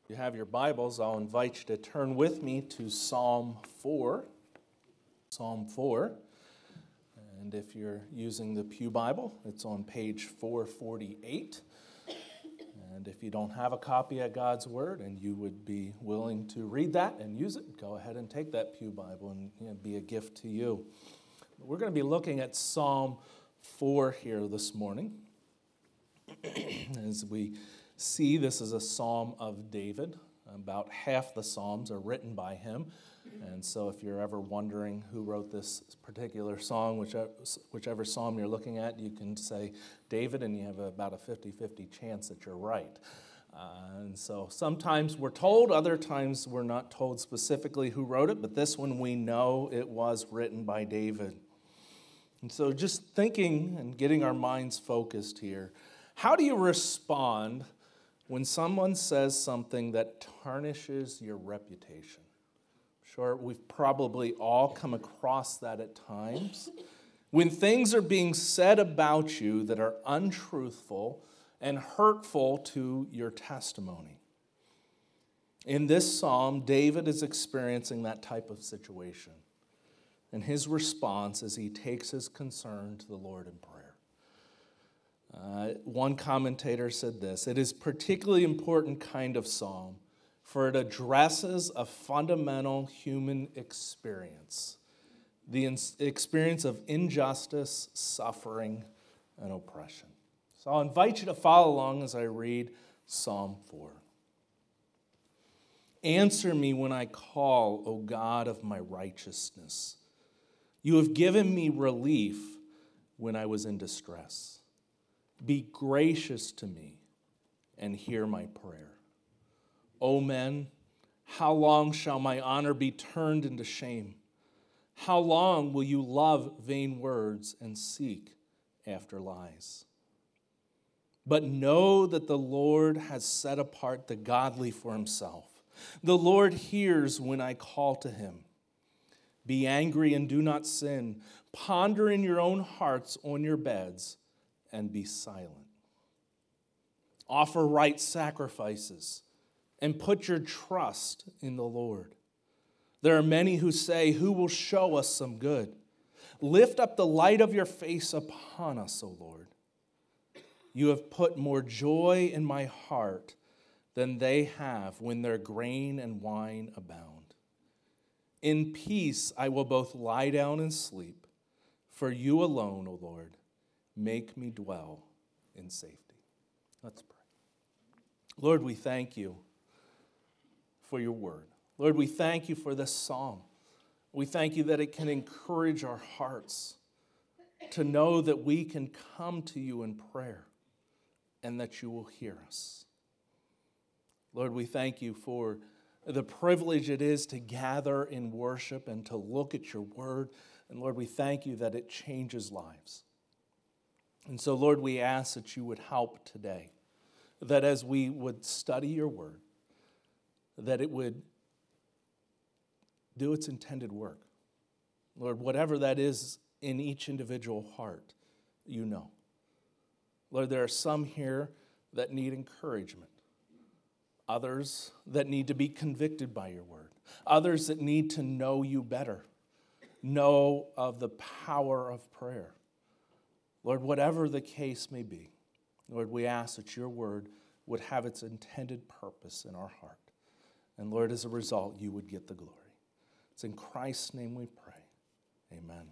If you have your Bibles, I'll invite you to turn with me to Psalm 4. Psalm 4. And if you're using the Pew Bible, it's on page 448. And if you don't have a copy of God's Word and you would be willing to read that and use it, go ahead and take that Pew Bible and it'd be a gift to you. We're going to be looking at Psalm 4 here this morning. As we see, this is a psalm of David. About half the psalms are written by him. And so if you're ever wondering who wrote this particular song, whichever psalm you're looking at, you can say David, and you have about a 50-50 chance that you're right. And so sometimes we're told, other times we're not told specifically who wrote it, but this one we know it was written by David. And so just thinking and getting our minds focused here, how do you respond when someone says something that tarnishes your reputation? Sure, we've probably all come across that at times. When things are being said about you that are untruthful and hurtful to your testimony. In this psalm, David is experiencing that type of situation. And his response is he takes his concern to the Lord in prayer. One commentator said this: "It is a particularly important kind of psalm, for it addresses a fundamental human experience, the experience of injustice, suffering, and oppression." So I'll invite you to follow along as I read Psalm 4. "Answer me when I call, O God of my righteousness. You have given me relief when I was in distress. Be gracious to me and hear my prayer. O men, how long shall my honor be turned into shame? How long will you love vain words and seek after lies? But know that the Lord has set apart the godly for himself. The Lord hears when I call to him. Be angry and do not sin. Ponder in your own hearts on your beds and be silent. Offer right sacrifices and put your trust in the Lord. There are many who say, 'Who will show us some good?' Lift up the light of your face upon us, O Lord. You have put more joy in my heart than they have when their grain and wine abound. In peace I will both lie down and sleep, for you alone, O Lord, make me dwell in safety." Let's pray. Lord, we thank you for your word. Lord, we thank you for this psalm. We thank you that it can encourage our hearts to know that we can come to you in prayer and that you will hear us. Lord, we thank you for the privilege it is to gather in worship and to look at your word. And Lord, we thank you that it changes lives. And so, Lord, we ask that you would help today, that as we would study your word, that it would do its intended work. Lord, whatever that is in each individual heart, you know. Lord, there are some here that need encouragement, others that need to be convicted by your word, others that need to know you better, know of the power of prayer. Lord, whatever the case may be, Lord, we ask that your word would have its intended purpose in our heart. And Lord, as a result, you would get the glory. It's in Christ's name we pray. Amen.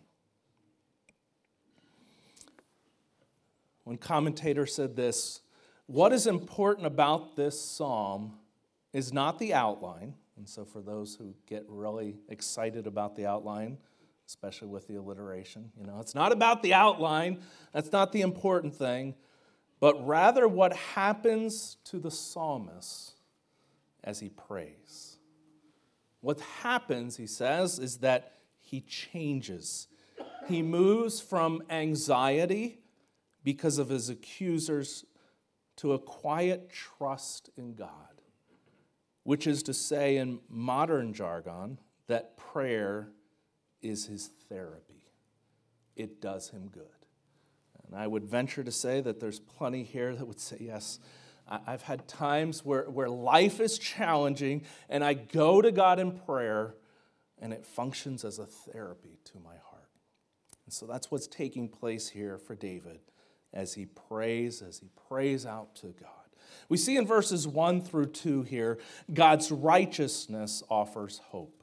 One commentator said this: "What is important about this psalm is not the outline." And so for those who get really excited about the outline, especially with the alliteration, it's not about the outline. That's not the important thing. But rather what happens to the psalmist as he prays. What happens, he says, is that he changes. He moves from anxiety because of his accusers to a quiet trust in God, which is to say in modern jargon that prayer is his therapy. It does him good. And I would venture to say that there's plenty here that would say, yes, I've had times where life is challenging, and I go to God in prayer, and it functions as a therapy to my heart. And so that's what's taking place here for David as he prays out to God. We see in verses 1 through 2 here, God's righteousness offers hope.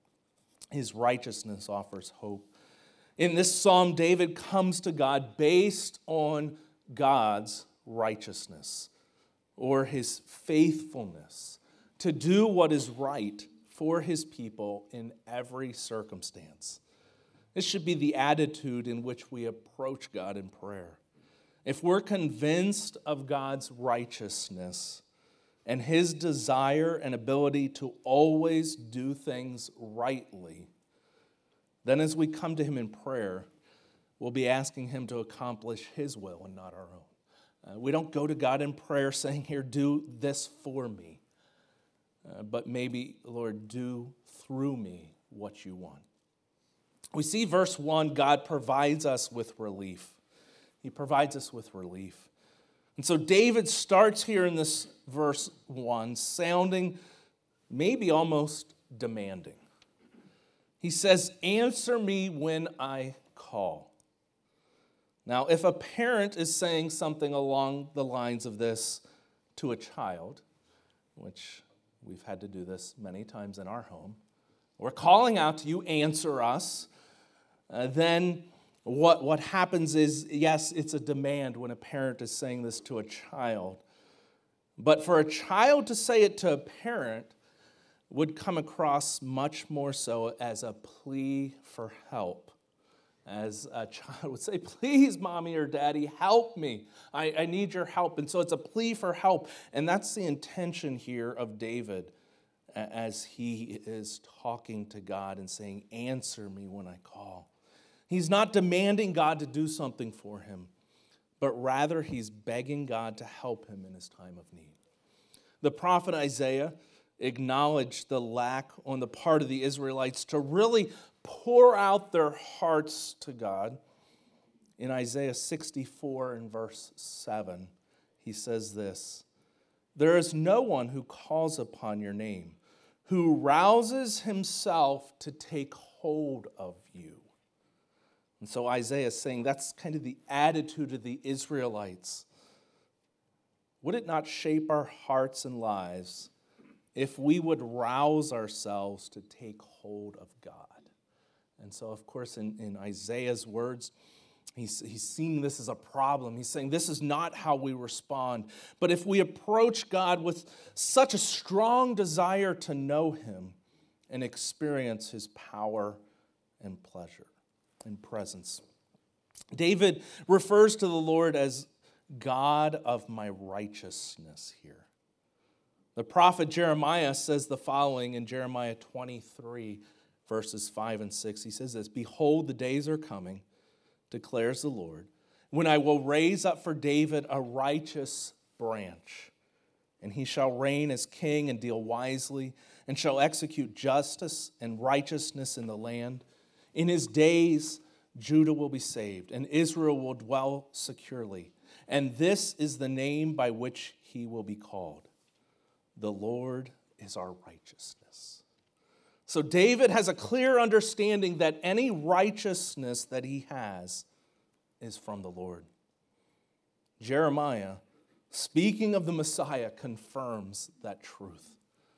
His righteousness offers hope. In this psalm, David comes to God based on God's righteousness, or his faithfulness to do what is right for his people in every circumstance. This should be the attitude in which we approach God in prayer. If we're convinced of God's righteousness and his desire and ability to always do things rightly, then as we come to him in prayer, we'll be asking him to accomplish his will and not our own. We don't go to God in prayer saying, here, do this for me. But maybe, Lord, do through me what you want. We see verse 1, God provides us with relief. He provides us with relief. And so David starts here in this verse 1, sounding maybe almost demanding. He says, answer me when I call. Now, if a parent is saying something along the lines of this to a child, which we've had to do this many times in our home, we're calling out to you, answer us, then what happens is, yes, it's a demand when a parent is saying this to a child. But for a child to say it to a parent would come across much more so as a plea for help. As a child would say, please, mommy or daddy, help me. I need your help. And so it's a plea for help. And that's the intention here of David as he is talking to God and saying, answer me when I call. He's not demanding God to do something for him, but rather he's begging God to help him in his time of need. The prophet Isaiah acknowledged the lack on the part of the Israelites to really pour out their hearts to God. In Isaiah 64 and verse 7, he says this, there is no one who calls upon your name, who rouses himself to take hold of you. And so Isaiah is saying that's kind of the attitude of the Israelites. Would it not shape our hearts and lives if we would rouse ourselves to take hold of God? And so, of course, in Isaiah's words, he's seeing this as a problem. He's saying this is not how we respond. But if we approach God with such a strong desire to know him and experience his power and pleasure and presence. David refers to the Lord as God of my righteousness here. The prophet Jeremiah says the following in Jeremiah 23, verses 5 and 6. He says this, behold, the days are coming, declares the Lord, when I will raise up for David a righteous branch, and he shall reign as king and deal wisely, and shall execute justice and righteousness in the land. In his days, Judah will be saved, and Israel will dwell securely. And this is the name by which he will be called. The Lord is our righteousness. So David has a clear understanding that any righteousness that he has is from the Lord. Jeremiah, speaking of the Messiah, confirms that truth.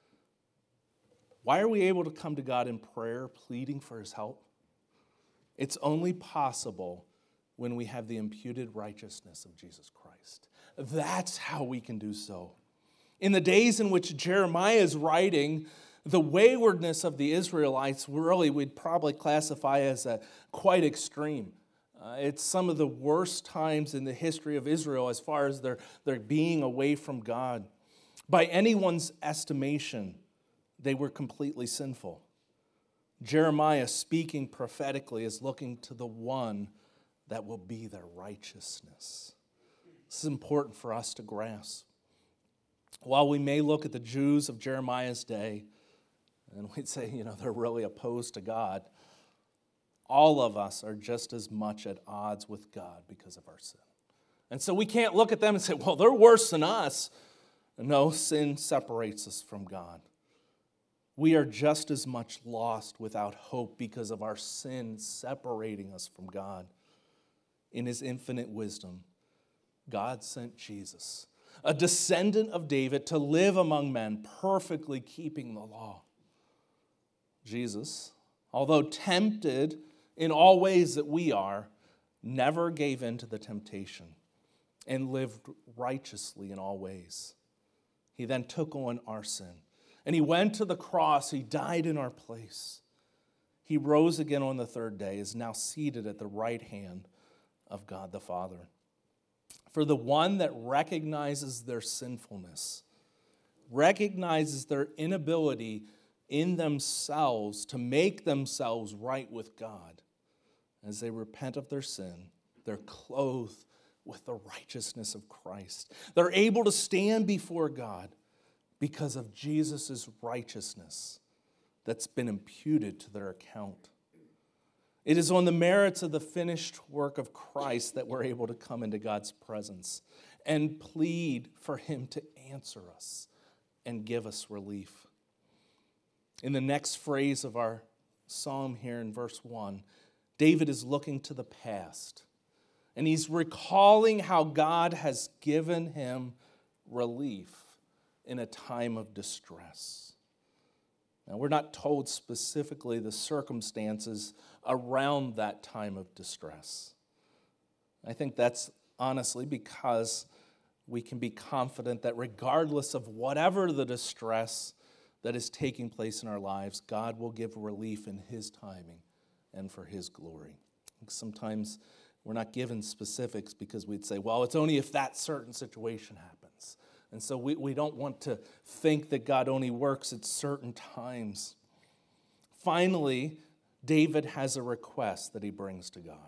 Why are we able to come to God in prayer, pleading for his help? It's only possible when we have the imputed righteousness of Jesus Christ. That's how we can do so. In the days in which Jeremiah is writing, the waywardness of the Israelites really we'd probably classify as quite extreme. It's some of the worst times in the history of Israel as far as their being away from God. By anyone's estimation, they were completely sinful. Jeremiah, speaking prophetically, is looking to the one that will be their righteousness. This is important for us to grasp. While we may look at the Jews of Jeremiah's day, and we'd say, they're really opposed to God, all of us are just as much at odds with God because of our sin. And so we can't look at them and say, well, they're worse than us. No sin separates us from God. We are just as much lost without hope because of our sin separating us from God. In his infinite wisdom, God sent Jesus, a descendant of David, to live among men, perfectly keeping the law. Jesus, although tempted in all ways that we are, never gave in to the temptation and lived righteously in all ways. He then took on our sin, and he went to the cross. He died in our place. He rose again on the third day, is now seated at the right hand of God the Father. For the one that recognizes their sinfulness, recognizes their inability in themselves to make themselves right with God, as they repent of their sin, they're clothed with the righteousness of Christ. They're able to stand before God because of Jesus' righteousness that's been imputed to their account. It is on the merits of the finished work of Christ that we're able to come into God's presence and plead for him to answer us and give us relief. In the next phrase of our psalm here in verse 1, David is looking to the past, and he's recalling how God has given him relief in a time of distress. Now, we're not told specifically the circumstances around that time of distress. I think that's honestly because we can be confident that regardless of whatever the distress that is taking place in our lives, God will give relief in his timing and for his glory. Sometimes we're not given specifics because we'd say, well, it's only if that certain situation happens. And so we don't want to think that God only works at certain times. Finally, David has a request that he brings to God.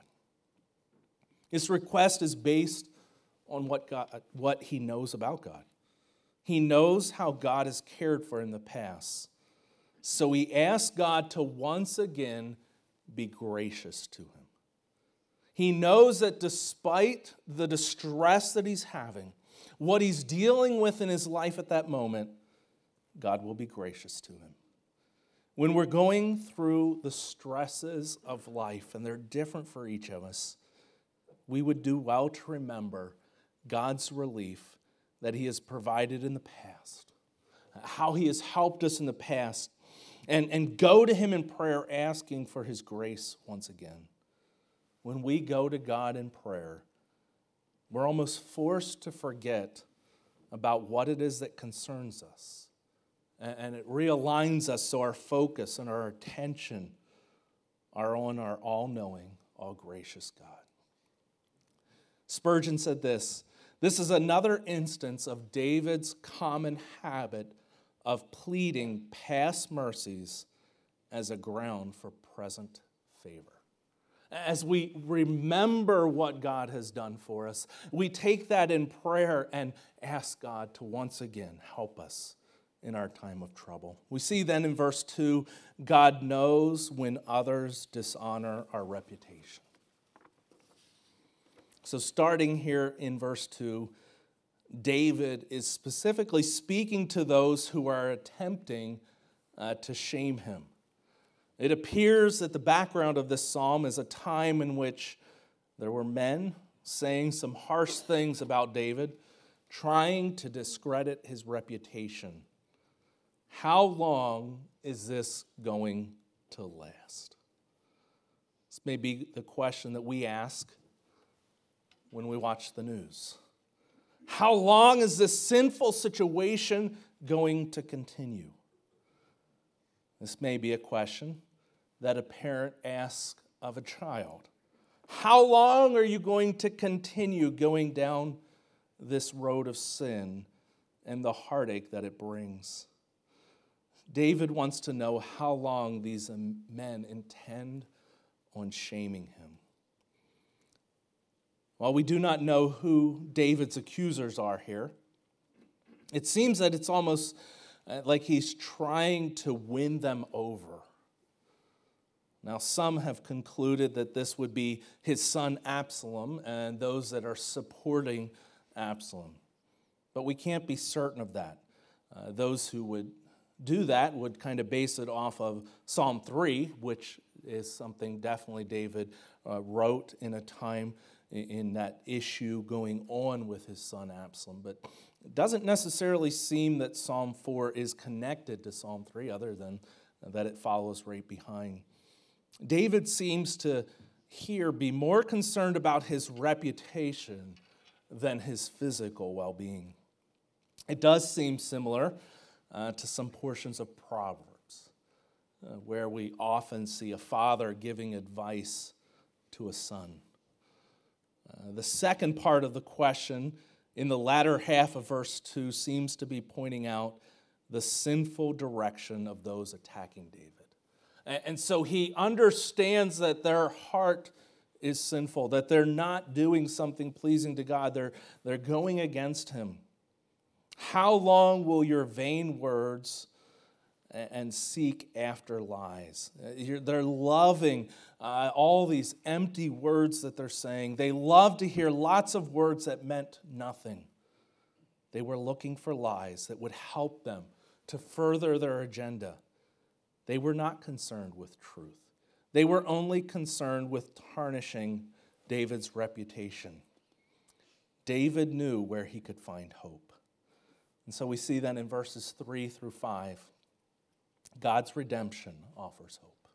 His request is based on what he knows about God. He knows how God has cared for him in the past. So he asks God to once again be gracious to him. He knows that despite the distress that he's having, what he's dealing with in his life at that moment, God will be gracious to him. When we're going through the stresses of life, and they're different for each of us, we would do well to remember God's relief that he has provided in the past, how he has helped us in the past, and go to him in prayer asking for his grace once again. When we go to God in prayer, we're almost forced to forget about what it is that concerns us. And it realigns us so our focus and our attention are on our all-knowing, all-gracious God. Spurgeon said this is another instance of David's common habit of pleading past mercies as a ground for present favor. As we remember what God has done for us, we take that in prayer and ask God to once again help us in our time of trouble. We see then in verse 2, God knows when others dishonor our reputation. So starting here in verse 2, David is specifically speaking to those who are attempting to shame him. It appears that the background of this psalm is a time in which there were men saying some harsh things about David, trying to discredit his reputation. How long is this going to last? This may be the question that we ask when we watch the news. How long is this sinful situation going to continue? This may be a question that a parent asks of a child. How long are you going to continue going down this road of sin and the heartache that it brings? David wants to know how long these men intend on shaming him. While we do not know who David's accusers are here, it seems that it's almost like he's trying to win them over. Now, some have concluded that this would be his son Absalom and those that are supporting Absalom. but we can't be certain of that. Those who would do that would kind of base it off of Psalm 3, which is something definitely David wrote in a time in that issue going on with his son Absalom. But it doesn't necessarily seem that Psalm 4 is connected to Psalm 3, other than that it follows right behind. David seems to here be more concerned about his reputation than his physical well-being. It does seem similar to some portions of Proverbs, where we often see a father giving advice to a son. The second part of the question in the latter half of verse 2 seems to be pointing out the sinful direction of those attacking David. And so he understands that their heart is sinful, that they're not doing something pleasing to God. They're going against him. How long will your vain words and seek after lies? They're loving all these empty words that they're saying. They love to hear lots of words that meant nothing. They were looking for lies that would help them to further their agenda. They were not concerned with truth. They were only concerned with tarnishing David's reputation. David knew where he could find hope. And so we see then in verses 3 through 5, God's redemption offers hope.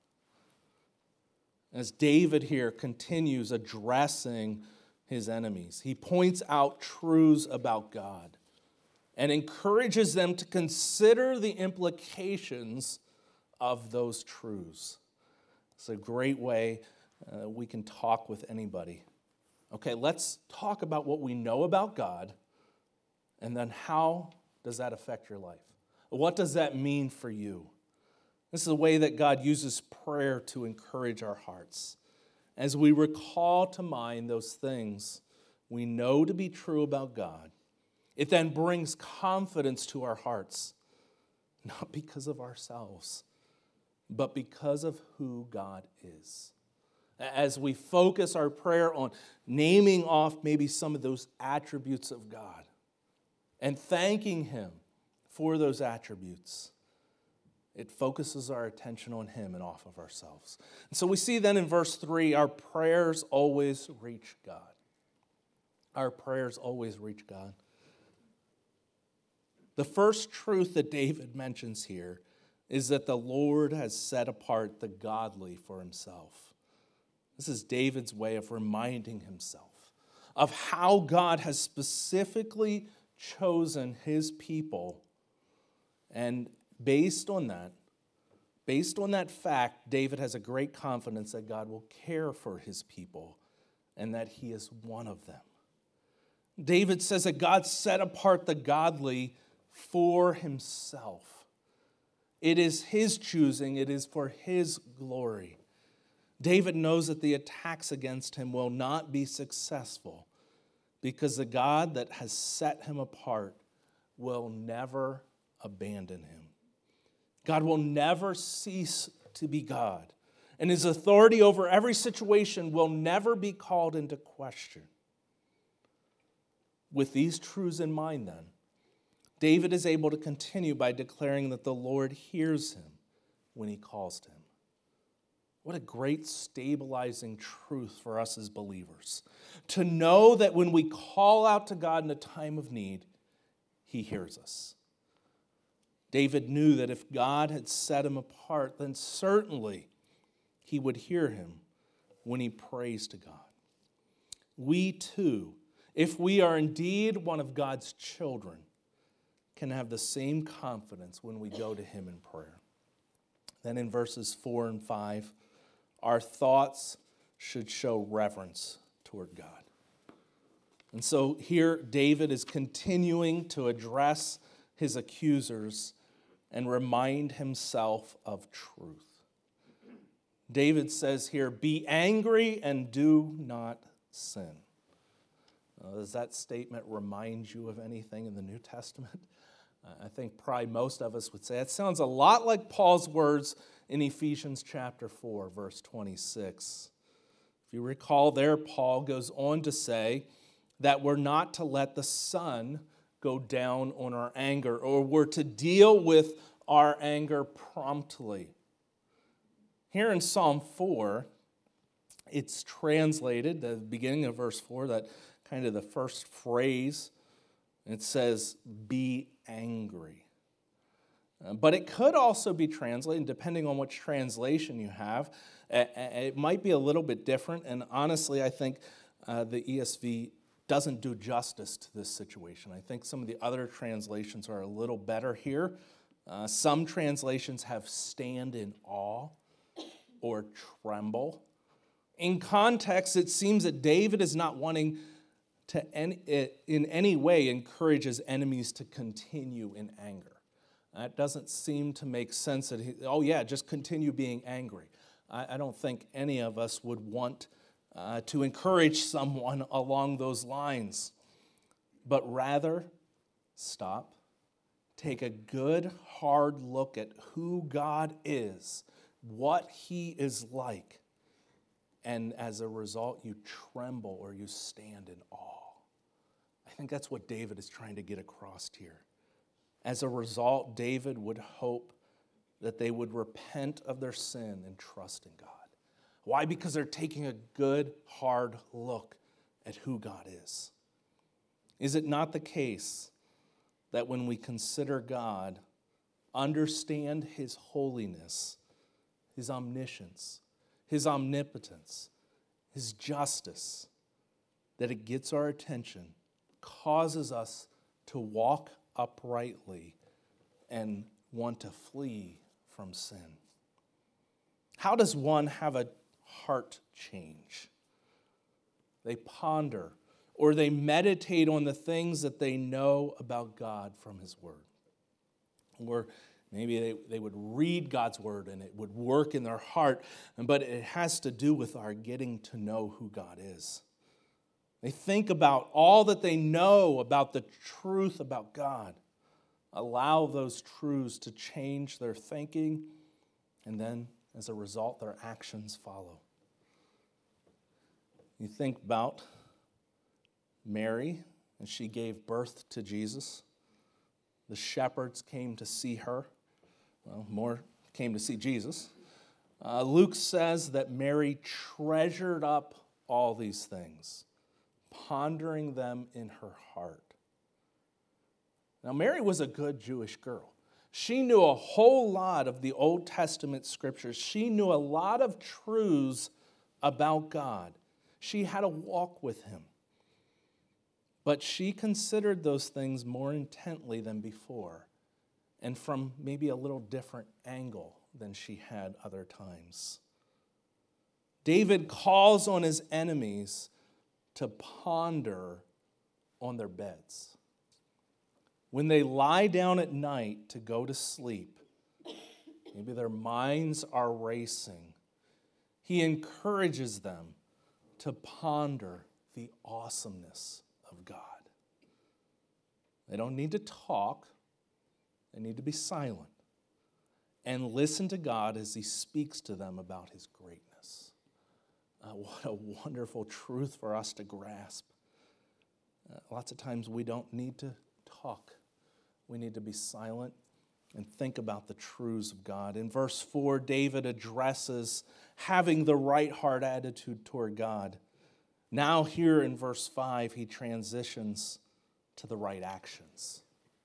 As David here continues addressing his enemies, he points out truths about God and encourages them to consider the implications of those truths. It's a great way we can talk with anybody. Okay, let's talk about what we know about God, and then how does that affect your life? What does that mean for you? This is a way that God uses prayer to encourage our hearts. As we recall to mind those things we know to be true about God, it then brings confidence to our hearts, not because of ourselves, but because of who God is. As we focus our prayer on naming off maybe some of those attributes of God and thanking him for those attributes, it focuses our attention on him and off of ourselves. And so we see then in verse 3, our prayers always reach God. Our prayers always reach God. The first truth that David mentions here is that the Lord has set apart the godly for himself. This is David's way of reminding himself of how God has specifically chosen his people. And based on that fact, David has a great confidence that God will care for his people and that he is one of them. David says that God set apart the godly for himself. It is his choosing. It is for his glory. David knows that the attacks against him will not be successful because the God that has set him apart will never abandon him. God will never cease to be God, and his authority over every situation will never be called into question. With these truths in mind, then, David is able to continue by declaring that the Lord hears him when he calls to him. What a great stabilizing truth for us as believers. To know that when we call out to God in a time of need, he hears us. David knew that if God had set him apart, then certainly he would hear him when he prays to God. We too, if we are indeed one of God's children, can have the same confidence when we go to him in prayer. Then in verses 4 and 5, our thoughts should show reverence toward God. And so here David is continuing to address his accusers and remind himself of truth. David says here, "Be angry and do not sin." Does that statement remind you of anything in the New Testament? I think probably most of us would say it sounds a lot like Paul's words in Ephesians chapter 4, verse 26. If you recall there, Paul goes on to say that we're not to let the sun go down on our anger, or we're to deal with our anger promptly. Here in Psalm 4, it's translated, the beginning of verse 4, that kind of the first phrase, it says, be angry. But it could also be translated, depending on which translation you have. It might be a little bit different, and honestly, I think the ESV doesn't do justice to this situation. I think some of the other translations are a little better here. Some translations have stand in awe or tremble. In context, it seems that David is not wanting to in any way encourage his enemies to continue in anger. That doesn't seem to make sense that just continue being angry. I don't think any of us would want to encourage someone along those lines, but rather stop, take a good hard look at who God is, what he is like, and as a result, you tremble or you stand in awe. I think that's what David is trying to get across here. As a result, David would hope that they would repent of their sin and trust in God. Why? Because they're taking a good, hard look at who God is. Is it not the case that when we consider God, understand his holiness, his omniscience, his omnipotence, his justice, that it gets our attention, causes us to walk uprightly and want to flee from sin? How does one have a heart change? They ponder or they meditate on the things that they know about God from his word. Or maybe they would read God's word and it would work in their heart, but it has to do with our getting to know who God is. They think about all that they know about the truth about God. Allow those truths to change their thinking, and then, as a result, their actions follow. You think about Mary, and she gave birth to Jesus. The shepherds came to see her. Well, more came to see Jesus. Luke says that Mary treasured up all these things, pondering them in her heart. Now, Mary was a good Jewish girl. She knew a whole lot of the Old Testament scriptures. She knew a lot of truths about God. She had a walk with him. But she considered those things more intently than before, and from maybe a little different angle than she had other times. David calls on his enemies to ponder on their beds. When they lie down at night to go to sleep, maybe their minds are racing. He encourages them to ponder the awesomeness of God. They don't need to talk. They need to be silent and listen to God as he speaks to them about his greatness. What a wonderful truth for us to grasp. Lots of times we don't need to talk. We need to be silent and think about the truths of God. In verse 4, David addresses having the right heart attitude toward God. Now here in verse 5, he transitions to the right actions.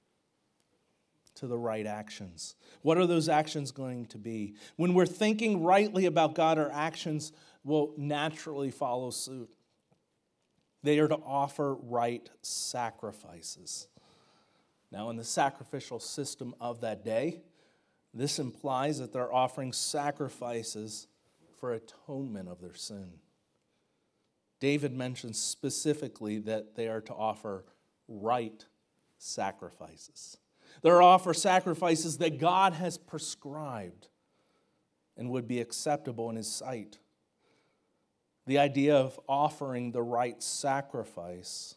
To the right actions. What are those actions going to be? When we're thinking rightly about God, our actions will naturally follow suit. They are to offer right sacrifices. Now, in the sacrificial system of that day, this implies that they're offering sacrifices for atonement of their sin. David mentions specifically that they are to offer right sacrifices. They're to offer sacrifices that God has prescribed and would be acceptable in his sight. The idea of offering the right sacrifice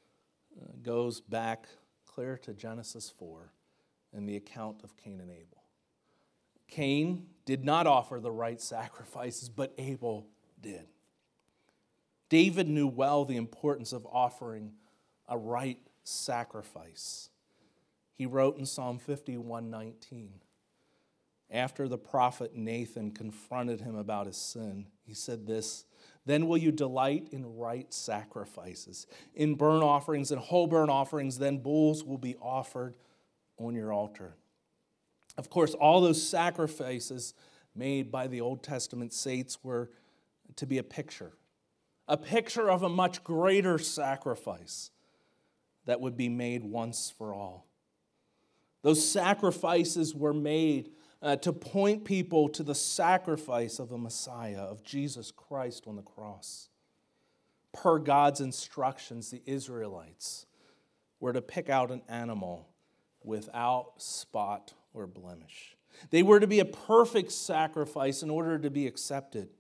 goes back clear to Genesis 4 and the account of Cain and Abel. Cain did not offer the right sacrifices, but Abel did. David knew well the importance of offering a right sacrifice. He wrote in Psalm 51:19, after the prophet Nathan confronted him about his sin, he said this, "Then will you delight in right sacrifices, in burnt offerings and whole burnt offerings, then bulls will be offered on your altar." Of course, all those sacrifices made by the Old Testament saints were to be a picture of a much greater sacrifice that would be made once for all. Those sacrifices were made to point people to the sacrifice of the Messiah, of Jesus Christ on the cross. Per God's instructions, the Israelites were to pick out an animal without spot or blemish. They were to be a perfect sacrifice in order to be accepted.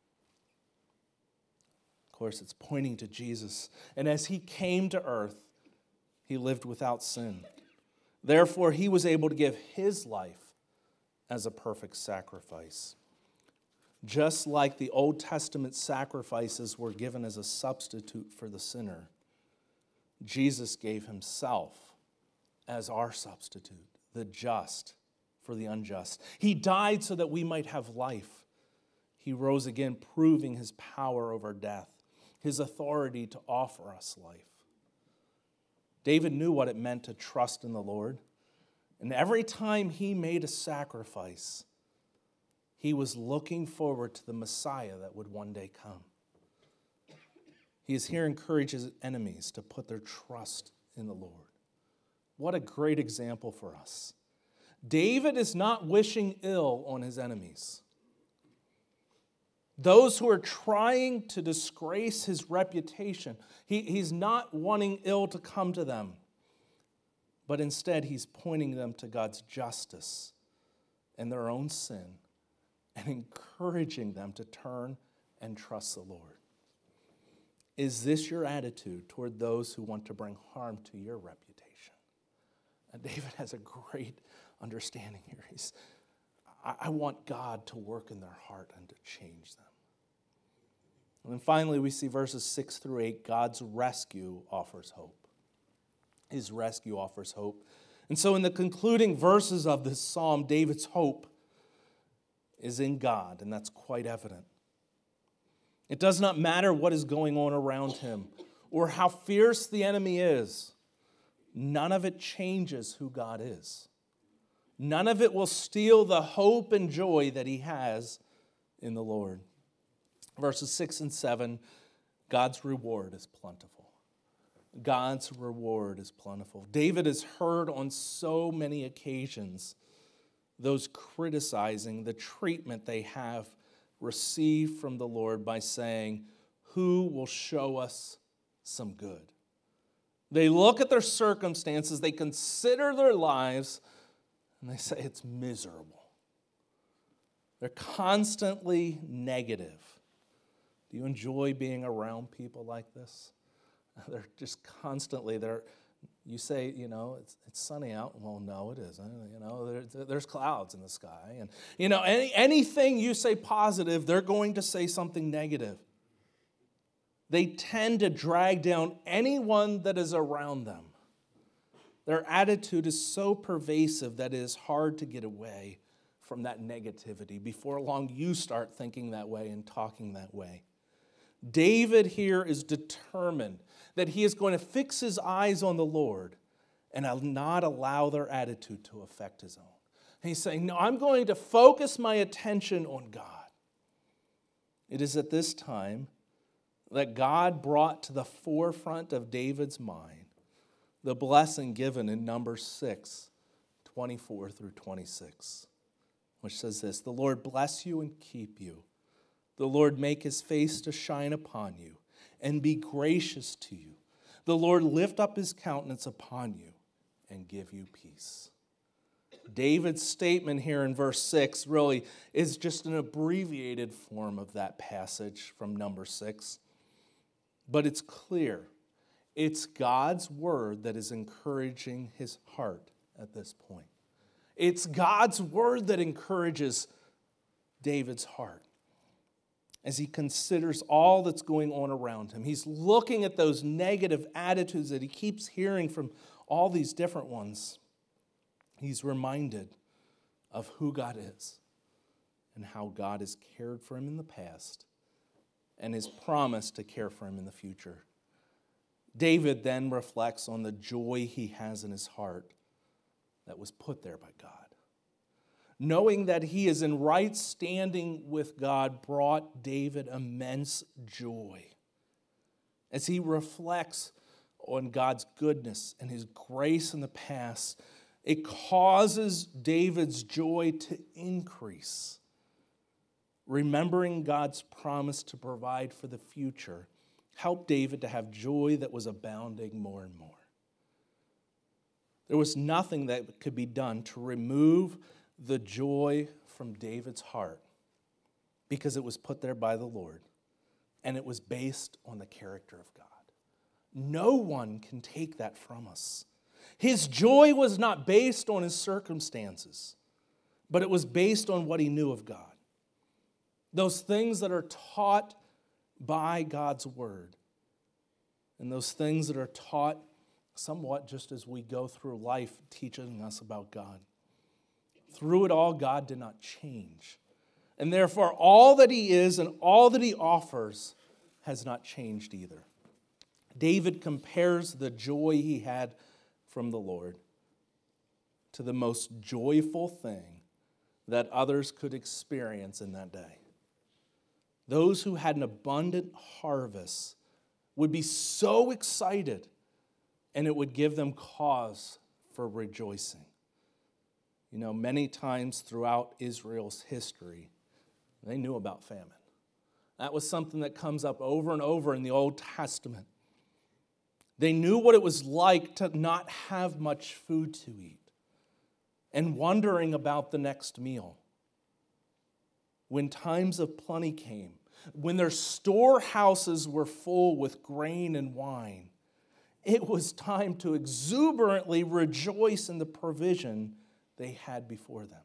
Of course, it's pointing to Jesus. And as he came to earth, he lived without sin. Therefore, he was able to give his life as a perfect sacrifice. Just like the Old Testament sacrifices were given as a substitute for the sinner, Jesus gave himself as our substitute, the just for the unjust. He died so that we might have life. He rose again, proving his power over death, his authority to offer us life. David knew what it meant to trust in the Lord. And every time he made a sacrifice, he was looking forward to the Messiah that would one day come. He is here encourages his enemies to put their trust in the Lord. What a great example for us. David is not wishing ill on his enemies. Those who are trying to disgrace his reputation, he's not wanting ill to come to them, but instead he's pointing them to God's justice and their own sin and encouraging them to turn and trust the Lord. Is this your attitude toward those who want to bring harm to your reputation? And David has a great understanding here. I want God to work in their heart and to change them. And then finally, we see verses 6 through 8, God's rescue offers hope. His rescue offers hope. And so in the concluding verses of this psalm, David's hope is in God, and that's quite evident. It does not matter what is going on around him or how fierce the enemy is. None of it changes who God is. None of it will steal the hope and joy that he has in the Lord. Verses 6 and 7, God's reward is plentiful. God's reward is plentiful. David has heard on so many occasions those criticizing the treatment they have received from the Lord by saying, "Who will show us some good?" They look at their circumstances, they consider their lives, and they say it's miserable. They're constantly negative. Do you enjoy being around people like this? They're just constantly there. You say, it's sunny out. Well, no, it isn't. There's clouds in the sky. And, anything you say positive, they're going to say something negative. They tend to drag down anyone that is around them. Their attitude is so pervasive that it is hard to get away from that negativity. Before long, you start thinking that way and talking that way. David here is determined that he is going to fix his eyes on the Lord and not allow their attitude to affect his own. And he's saying, no, I'm going to focus my attention on God. It is at this time that God brought to the forefront of David's mind the blessing given in Numbers 6, 24 through 26, which says this, "The Lord bless you and keep you. The Lord make his face to shine upon you and be gracious to you. The Lord lift up his countenance upon you and give you peace." David's statement here in verse 6 really is just an abbreviated form of that passage from Numbers 6. But it's clear. It's God's word that is encouraging his heart at this point. It's God's word that encourages David's heart. as he considers all that's going on around him. He's looking at those negative attitudes that he keeps hearing from all these different ones. He's reminded of who God is and how God has cared for him in the past and his promise to care for him in the future. David then reflects on the joy he has in his heart that was put there by God. Knowing that he is in right standing with God brought David immense joy. As he reflects on God's goodness and his grace in the past, it causes David's joy to increase. Remembering God's promise to provide for the future helped David to have joy that was abounding more and more. There was nothing that could be done to remove the joy from David's heart because it was put there by the Lord, and it was based on the character of God. No one can take that from us. His joy was not based on his circumstances, but it was based on what he knew of God. Those things that are taught by God's word, and those things that are taught somewhat just as we go through life teaching us about God. Through it all, God did not change. And therefore, all that he is and all that he offers has not changed either. David compares the joy he had from the Lord to the most joyful thing that others could experience in that day. Those who had an abundant harvest would be so excited, and it would give them cause for rejoicing. You know, many times throughout Israel's history, they knew about famine. That was something that comes up over and over in the Old Testament. They knew what it was like to not have much food to eat and wondering about the next meal. When times of plenty came, when their storehouses were full with grain and wine, it was time to exuberantly rejoice in the provision they had before them.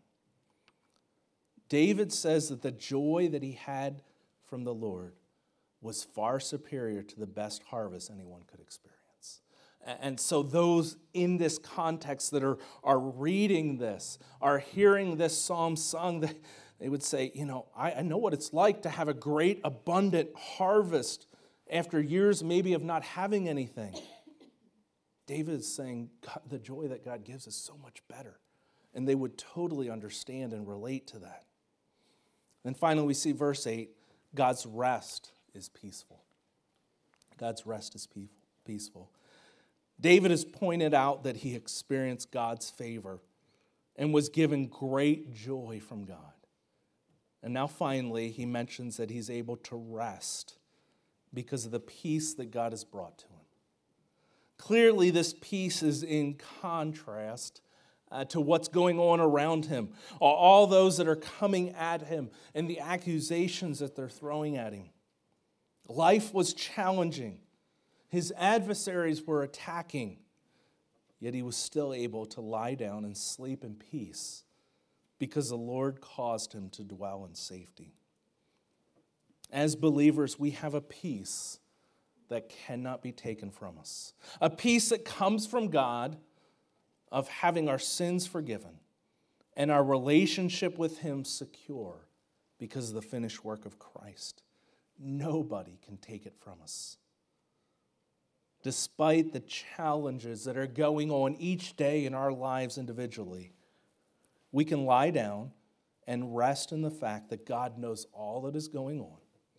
David says that the joy that he had from the Lord was far superior to the best harvest anyone could experience. And so those in this context that are reading this, are hearing this psalm sung, they would say, you know, I know what it's like to have a great, abundant harvest after years maybe of not having anything. David is saying the joy that God gives is so much better. And they would totally understand and relate to that. Then finally, we see verse 8, God's rest is peaceful. God's rest is peaceful. David has pointed out that he experienced God's favor and was given great joy from God. And now finally, he mentions that he's able to rest because of the peace that God has brought to him. Clearly, this peace is in contrast to what's going on around him, all those that are coming at him and the accusations that they're throwing at him. Life was challenging. His adversaries were attacking, yet he was still able to lie down and sleep in peace because the Lord caused him to dwell in safety. As believers, we have a peace that cannot be taken from us, a peace that comes from God, of having our sins forgiven and our relationship with him secure because of the finished work of Christ. Nobody can take it from us. Despite the challenges that are going on each day in our lives individually, we can lie down and rest in the fact that God knows all that is going on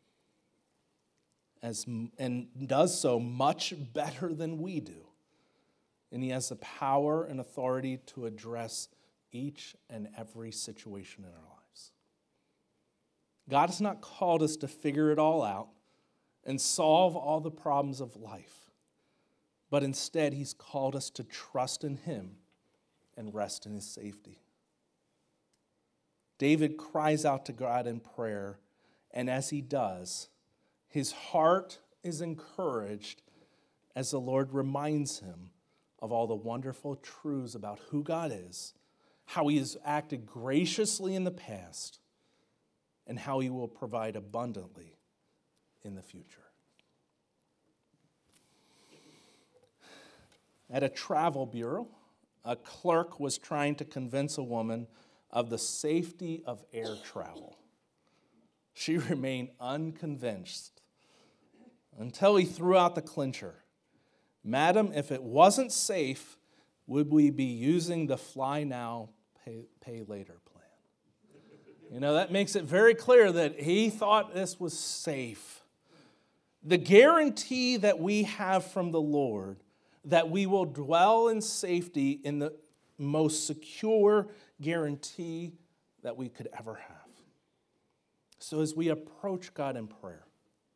and does so much better than we do. And he has the power and authority to address each and every situation in our lives. God has not called us to figure it all out and solve all the problems of life, but instead he's called us to trust in him and rest in his safety. David cries out to God in prayer, and as he does, his heart is encouraged as the Lord reminds him of all the wonderful truths about who God is, how he has acted graciously in the past, and how he will provide abundantly in the future. At a travel bureau, a clerk was trying to convince a woman of the safety of air travel. She remained unconvinced until he threw out the clincher. "Madam, if it wasn't safe, would we be using the fly now, pay later plan?" That makes it very clear that he thought this was safe. The guarantee that we have from the Lord that we will dwell in safety in the most secure guarantee that we could ever have. So as we approach God in prayer,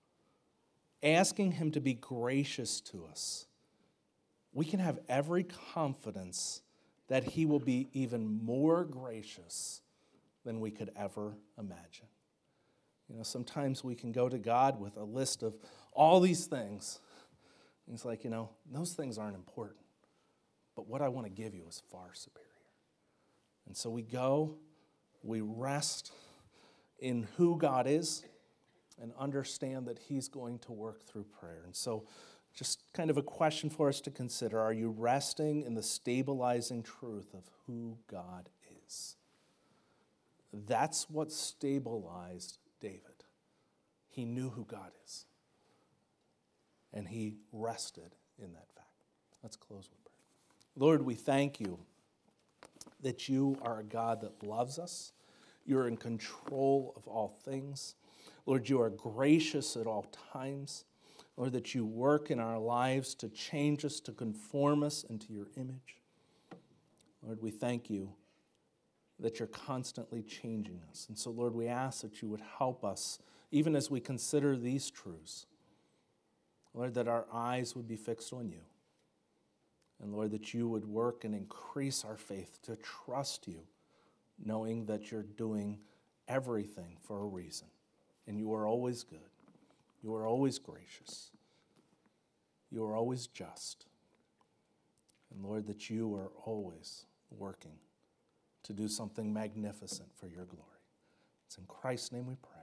asking him to be gracious to us, we can have every confidence that he will be even more gracious than we could ever imagine. Sometimes we can go to God with a list of all these things. And it's like, those things aren't important. But what I want to give you is far superior. And so we go, we rest in who God is, and understand that he's going to work through prayer. And so just kind of a question for us to consider. Are you resting in the stabilizing truth of who God is? That's what stabilized David. He knew who God is. And he rested in that fact. Let's close with prayer. Lord, we thank you that you are a God that loves us. You're in control of all things. Lord, you are gracious at all times. Lord, that you work in our lives to change us, to conform us into your image. Lord, we thank you that you're constantly changing us. And so, Lord, we ask that you would help us, even as we consider these truths. Lord, that our eyes would be fixed on you. And Lord, that you would work and increase our faith to trust you, knowing that you're doing everything for a reason. And you are always good. You are always gracious. You are always just. And Lord, that you are always working to do something magnificent for your glory. It's in Christ's name we pray.